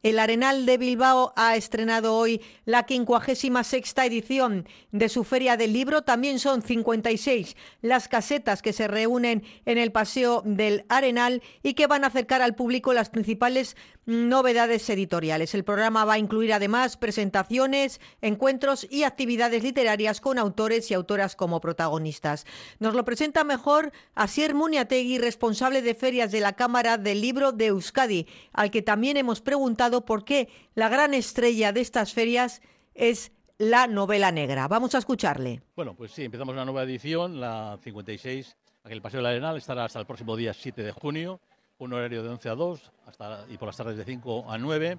El Arenal de Bilbao ha estrenado hoy la 56ª edición de su Feria del Libro. También son 56 las casetas que se reúnen en el Paseo del Arenal y que van a acercar al público las principales novedades editoriales. El programa va a incluir además presentaciones, encuentros y actividades literarias con autores y autoras como protagonistas. Nos lo presenta mejor Asier Muniategui, responsable de ferias de la Cámara del Libro de Euskadi, al que también hemos preguntado por qué la gran estrella de estas ferias es la novela negra. Vamos a escucharle. Bueno, pues sí, empezamos una nueva edición, la 56, aquí en el Paseo del Arenal, estará hasta el próximo día 7 de junio, un horario de 11 a 2 y por las tardes de 5 a 9,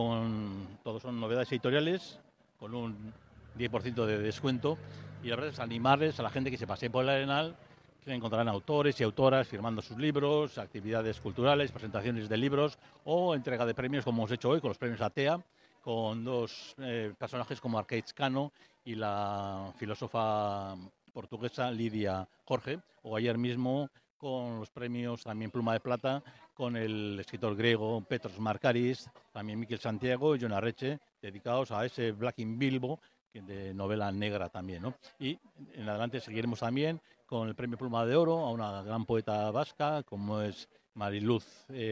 todos son novedades editoriales, con un 10% de descuento, y la verdad es animarles a la gente que se pasee por el Arenal, que encontrarán autores y autoras firmando sus libros, actividades culturales, presentaciones de libros o entrega de premios como hemos hecho hoy con los premios ATEA, con dos personajes como Arcaiz Cano y la filósofa portuguesa Lidia Jorge, o ayer mismo con los premios también Pluma de Plata, con el escritor griego Petros Markaris, también Miquel Santiago y Jon Arretxe, dedicados a ese Black in Bilbo, de novela negra también, ¿no? Y en adelante seguiremos también con el premio Pluma de Oro a una gran poeta vasca como es Mariluz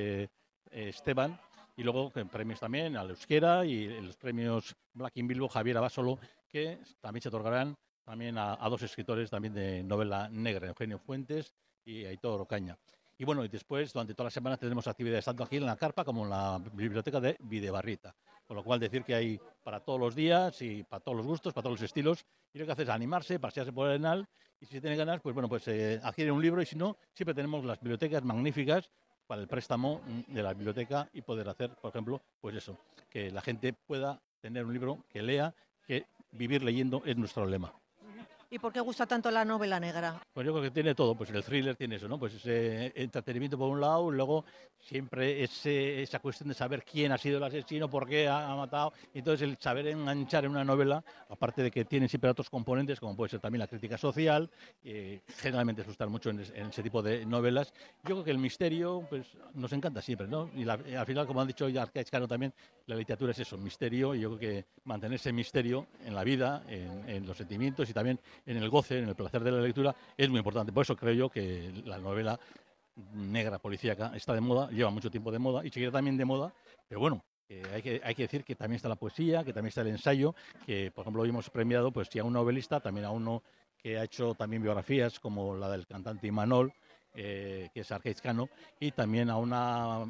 Esteban, y luego premios también al euskera y los premios Black in Bilbo Javier Abasolo, que también se otorgarán también a dos escritores también de novela negra, Eugenio Fuentes y Aitor Ocaña. Y bueno, y después durante toda la semana tendremos actividades tanto aquí en la carpa como en la biblioteca de Bidebarrita. Con lo cual decir que hay para todos los días y para todos los gustos, para todos los estilos. Y lo que hace es animarse, pasearse por el Arenal y si tiene ganas, pues bueno, pues adquiere un libro y si no, siempre tenemos las bibliotecas magníficas para el préstamo de la biblioteca y poder hacer, por ejemplo, pues eso, que la gente pueda tener un libro que lea, que vivir leyendo es nuestro lema. ¿Y por qué gusta tanto la novela negra? Pues yo creo que tiene todo, pues el thriller tiene eso, ¿no? Pues ese entretenimiento por un lado, y luego siempre esa cuestión de saber quién ha sido el asesino, por qué ha matado, y entonces el saber enganchar en una novela, aparte de que tiene siempre otros componentes, como puede ser también la crítica social, generalmente suele estar mucho en ese tipo de novelas. Yo creo que el misterio, pues nos encanta siempre, ¿no? Y al final, como han dicho ya Arcaiz Cano también, la literatura es eso, misterio, y yo creo que mantener ese misterio en la vida, en los sentimientos y también en el goce, en el placer de la lectura, es muy importante. Por eso creo yo que la novela negra policíaca está de moda, lleva mucho tiempo de moda y seguirá también de moda, pero bueno, hay que decir que también está la poesía, que también está el ensayo, que por ejemplo hoy hemos premiado pues sí a un novelista, también a uno que ha hecho también biografías como la del cantante Imanol, que es Arcaiz Cano, y también a una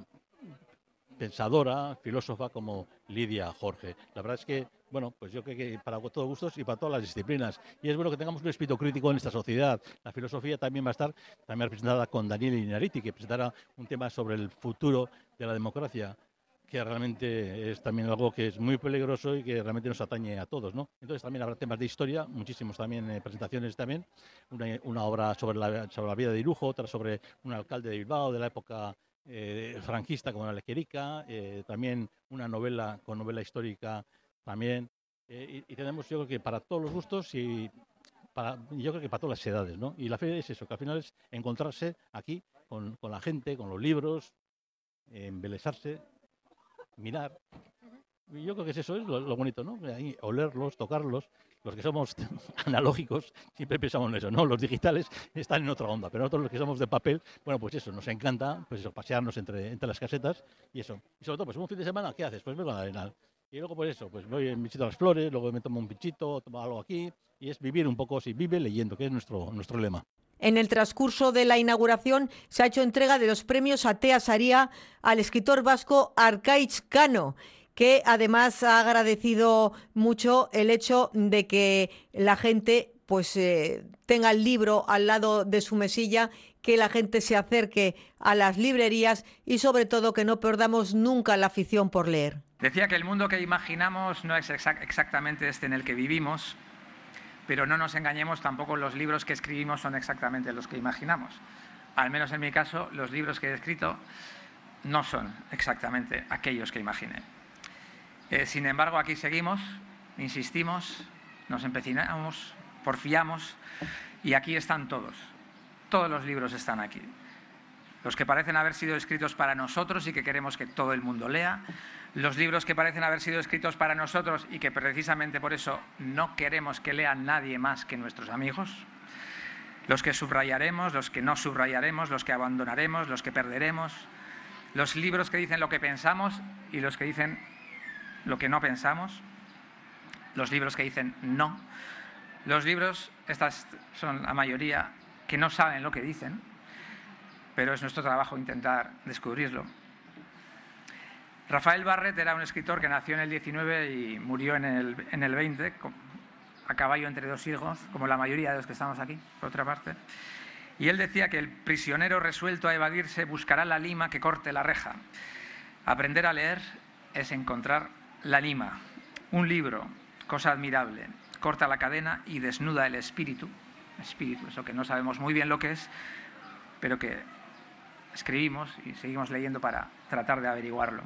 pensadora, filósofa como Lidia Jorge. La verdad es que, bueno, pues yo creo que para todos gustos y para todas las disciplinas. Y es bueno que tengamos un espíritu crítico en esta sociedad. La filosofía también va a estar también representada con Daniel Inariti, que presentará un tema sobre el futuro de la democracia, que realmente es también algo que es muy peligroso y que realmente nos atañe a todos, ¿no? Entonces también habrá temas de historia, muchísimos también presentaciones también, una obra sobre la vida de Irujo, otra sobre un alcalde de Bilbao de la época franquista como la Lequerica, también una novela con novela histórica también, y tenemos yo creo que para todos los gustos y yo creo que para todas las edades, ¿no? Y la fe es eso, que al final es encontrarse aquí con la gente, con los libros, embelesarse, mirar. Y yo creo que es eso, es lo bonito, ¿no? Ahí, olerlos, tocarlos. Los que somos analógicos siempre pensamos en eso, ¿no? Los digitales están en otra onda, pero nosotros los que somos de papel, bueno, pues eso, nos encanta, pues eso, pasearnos entre las casetas y eso. Y sobre todo, pues un fin de semana, ¿qué haces? Pues vengo a la Arenal. Y luego, pues eso, pues voy en visito a las flores, luego me tomo un pinchito, tomo algo aquí, y es vivir un poco, si vive leyendo, que es nuestro lema. En el transcurso de la inauguración se ha hecho entrega de los premios Atea Saria al escritor vasco Arcaiz Cano, que además ha agradecido mucho el hecho de que la gente pues tenga el libro al lado de su mesilla, que la gente se acerque a las librerías y sobre todo que no perdamos nunca la afición por leer. Decía que el mundo que imaginamos no es exactamente este en el que vivimos, pero no nos engañemos, tampoco los libros que escribimos son exactamente los que imaginamos. Al menos en mi caso, los libros que he escrito no son exactamente aquellos que imaginé. Sin embargo, aquí seguimos, insistimos, nos empecinamos, porfiamos y aquí están todos. Todos los libros están aquí. los que parecen haber sido escritos para nosotros y que queremos que todo el mundo lea, los libros que parecen haber sido escritos para nosotros y que precisamente por eso no queremos que lea nadie más que nuestros amigos, los que subrayaremos, los que no subrayaremos, los que abandonaremos, los que perderemos, los libros que dicen lo que pensamos y los que dicen lo que no pensamos, los libros que dicen no, los libros, estas son la mayoría, que no saben lo que dicen, pero es nuestro trabajo intentar descubrirlo. Rafael Barrett era un escritor que nació en el 19 y murió en el 20, a caballo entre dos higos, como la mayoría de los que estamos aquí, por otra parte. Y él decía que el prisionero resuelto a evadirse buscará la lima que corte la reja. Aprender a leer es encontrar la lima. Un libro, cosa admirable, corta la cadena y desnuda el espíritu. Espíritu, eso que no sabemos muy bien lo que es, pero que escribimos y seguimos leyendo para tratar de averiguarlo.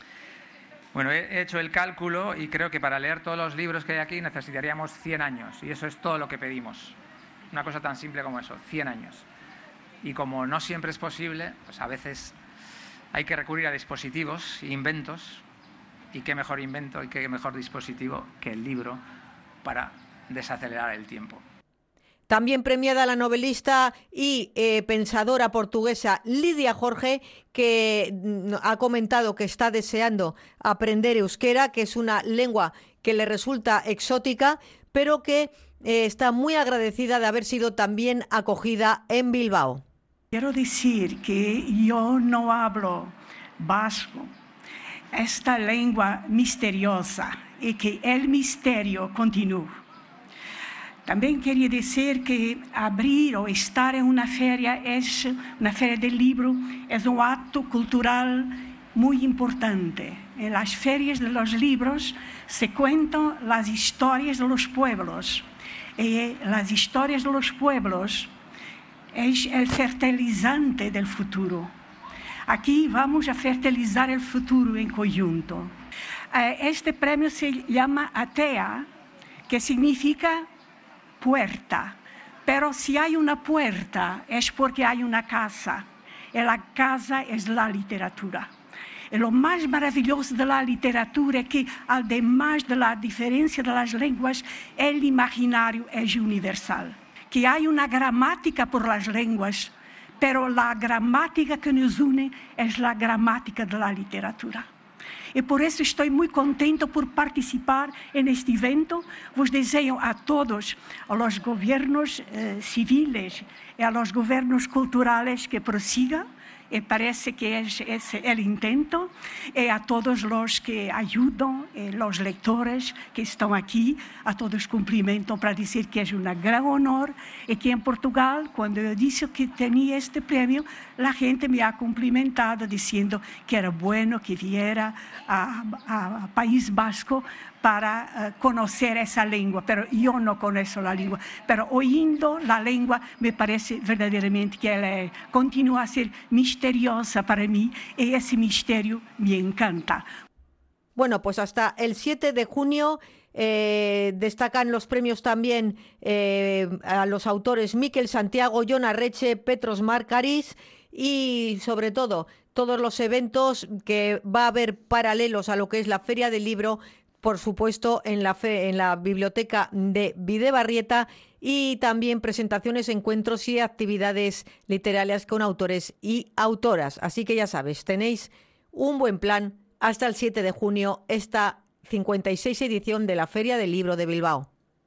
Bueno, he hecho el cálculo y creo que para leer todos los libros que hay aquí necesitaríamos 100 años y eso es todo lo que pedimos. Una cosa tan simple como eso, 100 años. Y como no siempre es posible, pues a veces hay que recurrir a dispositivos, inventos, y qué mejor invento y qué mejor dispositivo que el libro para desacelerar el tiempo. También premiada la novelista y pensadora portuguesa Lidia Jorge, que ha comentado que está deseando aprender euskera, que es una lengua que le resulta exótica, pero que está muy agradecida de haber sido también acogida en Bilbao. Quiero decir que yo no hablo vasco, esta lengua misteriosa, y que el misterio continúa. También quería decir que abrir o estar en una feria del libro, es un acto cultural muy importante. En las ferias de los libros se cuentan las historias de los pueblos. Y las historias de los pueblos es el fertilizante del futuro. Aquí vamos a fertilizar el futuro en conjunto. Este premio se llama Atea, que significa puerta, pero si hay una puerta es porque hay una casa, y la casa es la literatura. Y lo más maravilloso de la literatura es que, además de la diferencia de las lenguas, el imaginario es universal. Que hay una gramática por las lenguas, pero la gramática que nos une es la gramática de la literatura. E por isso estou muito contente por participar neste evento. Vos desejo a todos, a los gobiernos civiles e a los gobiernos culturales que prosigan. Parece que es el intento. A todos los que ayudan, los lectores que están aquí, a todos cumplimento para decir que es un gran honor y que en Portugal, cuando yo dije que tenía este premio, la gente me ha cumplimentado diciendo que era bueno que viera a País Vasco para conocer esa lengua, pero yo no conozco la lengua, pero oyendo la lengua me parece verdaderamente que ella continúa a ser misteriosa para mí y ese misterio me encanta. Bueno, pues hasta el 7 de junio destacan los premios también a los autores Miquel Santiago, Jon Arretxe, Petros Markaris y sobre todo todos los eventos que va a haber paralelos a lo que es la Feria del Libro, por supuesto, en la biblioteca de Bidebarrieta y también presentaciones, encuentros y actividades literarias con autores y autoras. Así que ya sabes, tenéis un buen plan hasta el 7 de junio, esta 56 edición de la Feria del Libro de Bilbao.